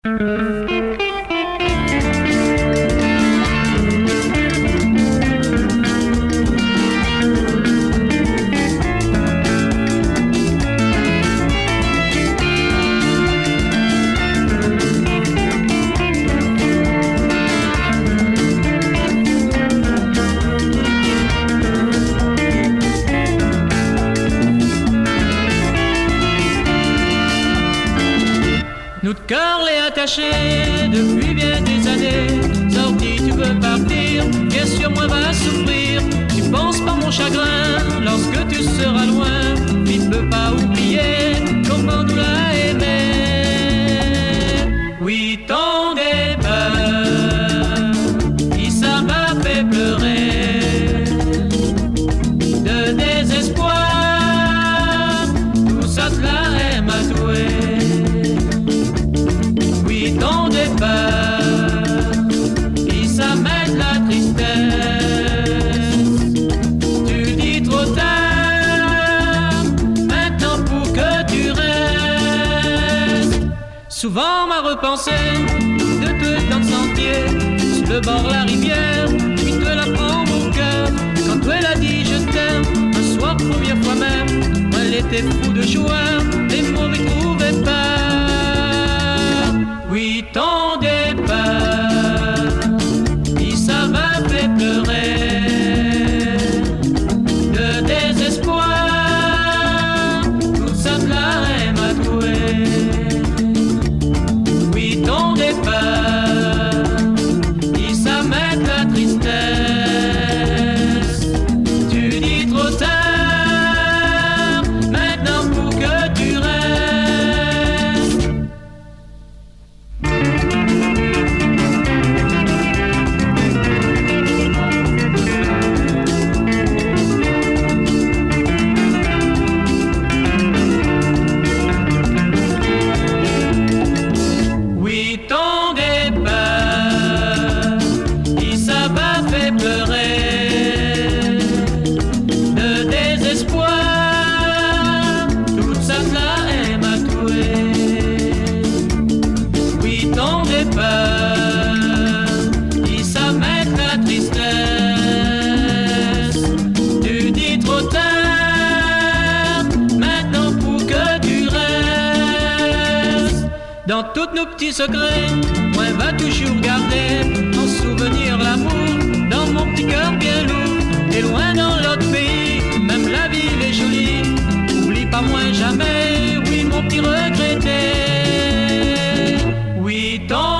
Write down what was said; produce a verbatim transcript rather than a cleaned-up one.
Notre cœur l'est attaché depuis bien des années. Sorti, tu veux partir, bien sûr moi va souffrir. Tu penses pas mon chagrin lorsque tu seras loin. Il ne peut pas oublier comment nous l'a aimé. Oui, ton départ, il ça m'a fait pleurer. De désespoir, tout ça te la aime à douer. Ton départ, il ça met la tristesse. Tu dis trop tard, maintenant pour que tu restes. Souvent m'a repensé de te dans le sentier, sur le bord de la rivière, puis te la prends au cœur. Quand elle a dit je t'aime, un soir première fois même, elle était fou de joie, les mots m'y trouvaient pas. Oui, ton départ, il ça m'a fait pleurer. De désespoir, tout ça de la aime à douer. Oui, ton départ, il ça met la tristesse. Tu dis trop tard, maintenant pour que tu restes. Oui, ton départ, il ça m'a fait pleurer. De désespoir, toute ça de la aime à douer. Oui, ton départ, il ça met la tristesse. Tu dis trop tard, maintenant pour que tu restes. Dans tous nos petits secrets, moi va toujours garder en souvenir l'amour dans mon petit cœur bien lourd. Et loin dans l'autre pays, même la ville est jolie. Oublie pas moi jamais, oui mon petit regretté. Oui, ton